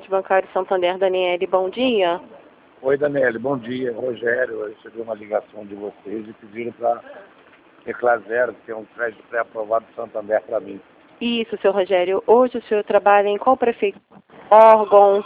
Agente Bancário Santander, Daniele, bom dia. Oi, Daniele, bom dia. Rogério, eu recebi uma ligação de vocês e pediram para teclar zero, que é um crédito pré-aprovado do Santander para mim. Isso, seu Rogério. Hoje o senhor trabalha em qual prefeitura? Órgão?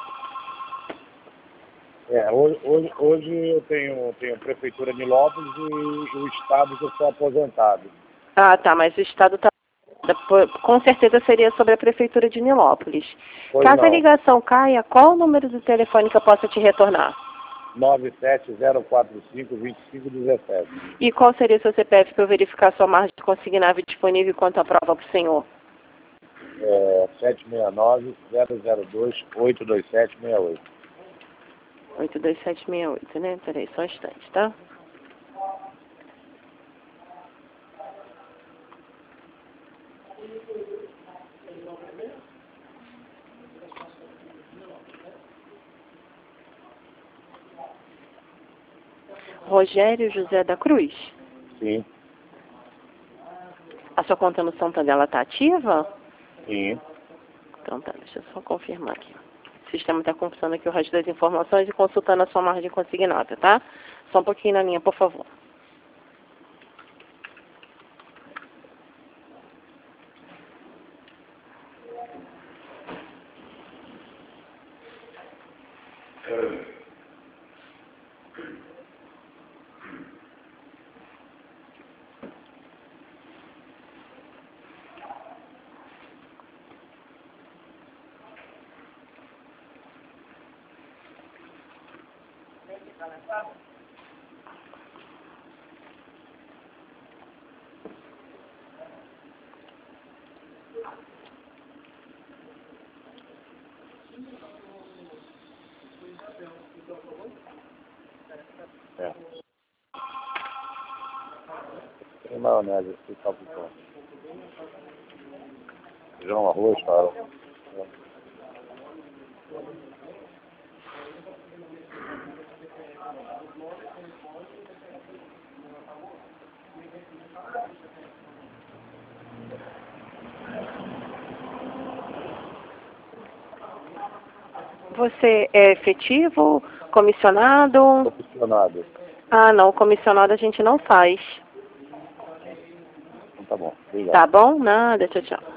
Hoje eu tenho Prefeitura de Nilópolis e o Estado que eu sou aposentado. Ah, tá, mas o Estado está... Com certeza seria sobre a Prefeitura de Nilópolis. Pois Caso a não. ligação caia, qual o número do telefone que eu possa te retornar? 97045-2517. E qual seria o seu CPF para eu verificar sua margem consignável disponível quanto à prova para o senhor? 769-002-82768. 82768, né? Peraí, só um instante, tá? Rogério José da Cruz? Sim, A sua conta no Santander, ela está ativa? sim. Então tá, deixa eu só confirmar aqui. O sistema está computando aqui o resto das informações e consultando a sua margem consignada, tá? Só um pouquinho na linha, por favor. É. Tem maionese aqui, tá bom. Feijão, arroz, tal. Você é efetivo, comissionado? Comissionado. Ah, não, comissionado a gente não faz. Então tá bom, obrigado. Tá bom? Nada, tchau, tchau.